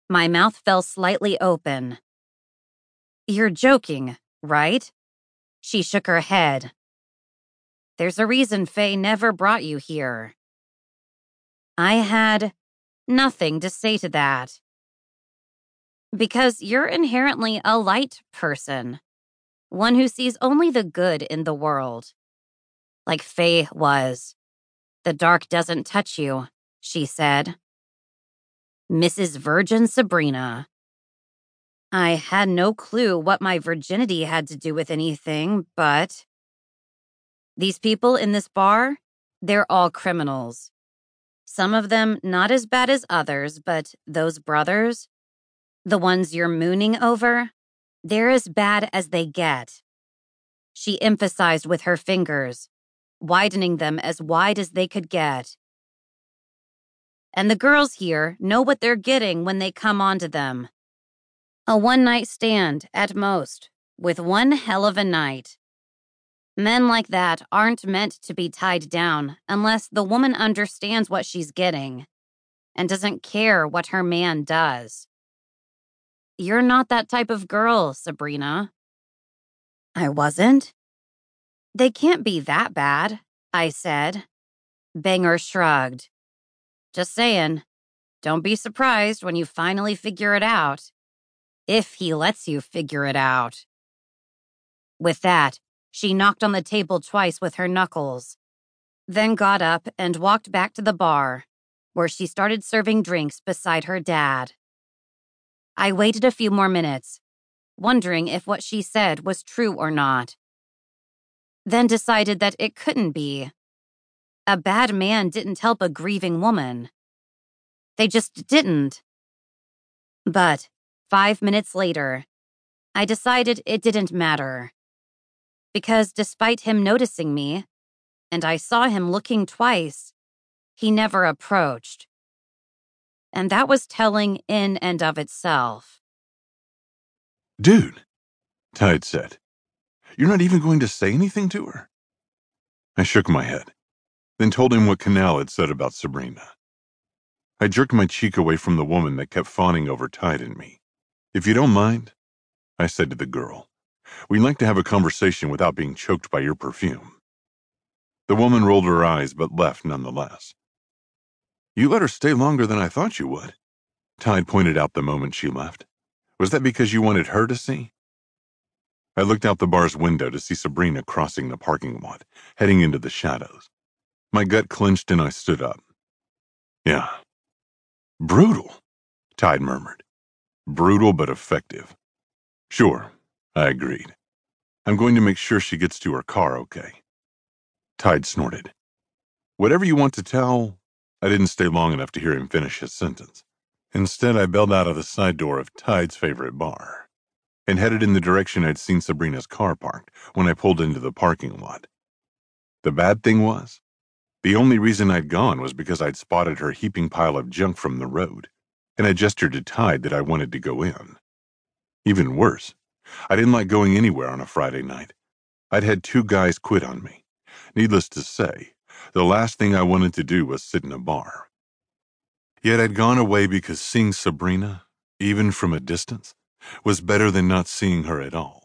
My mouth fell slightly open. "You're joking, right?" She shook her head. "There's a reason Faye never brought you here." I had nothing to say to that. "Because you're inherently a light person, one who sees only the good in the world. Like Faye was. The dark doesn't touch you," she said. "Mrs. Virgin Sabrina." I had no clue what my virginity had to do with anything, but these people in this bar, they're all criminals. Some of them not as bad as others, but those brothers, the ones you're mooning over, they're as bad as they get. She emphasized with her fingers, widening them as wide as they could get. And the girls here know what they're getting when they come onto them. A one-night stand, at most, with one hell of a night. Men like that aren't meant to be tied down unless the woman understands what she's getting and doesn't care what her man does. You're not that type of girl, Sabrina. I wasn't? They can't be that bad, I said. Banger shrugged. Just saying, don't be surprised when you finally figure it out. If he lets you figure it out. With that, she knocked on the table twice with her knuckles, then got up and walked back to the bar, where she started serving drinks beside her dad. I waited a few more minutes, wondering if what she said was true or not. Then decided that it couldn't be. A bad man didn't help a grieving woman. They just didn't. But 5 minutes later, I decided it didn't matter. Because despite him noticing me, and I saw him looking twice, he never approached. And that was telling in and of itself. "Dude," Tide said, "you're not even going to say anything to her?" I shook my head, then told him what Canal had said about Sabrina. I jerked my cheek away from the woman that kept fawning over Tide and me. "If you don't mind," I said to the girl, "we'd like to have a conversation without being choked by your perfume." The woman rolled her eyes but left nonetheless. "You let her stay longer than I thought you would," Tide pointed out the moment she left. "Was that because you wanted her to see?" I looked out the bar's window to see Sabrina crossing the parking lot, heading into the shadows. My gut clenched and I stood up. "Yeah. Brutal," Tide murmured. "Brutal but effective." "Sure," I agreed. "I'm going to make sure she gets to her car okay." Tide snorted. "Whatever you want to tell—" I didn't stay long enough to hear him finish his sentence. Instead, I bailed out of the side door of Tide's favorite bar and headed in the direction I'd seen Sabrina's car parked when I pulled into the parking lot. The bad thing was, the only reason I'd gone was because I'd spotted her heaping pile of junk from the road, and I gestured to Tide that I wanted to go in. Even worse, I didn't like going anywhere on a Friday night. I'd had 2 guys quit on me. Needless to say, the last thing I wanted to do was sit in a bar. Yet I'd gone away because seeing Sabrina, even from a distance, was better than not seeing her at all.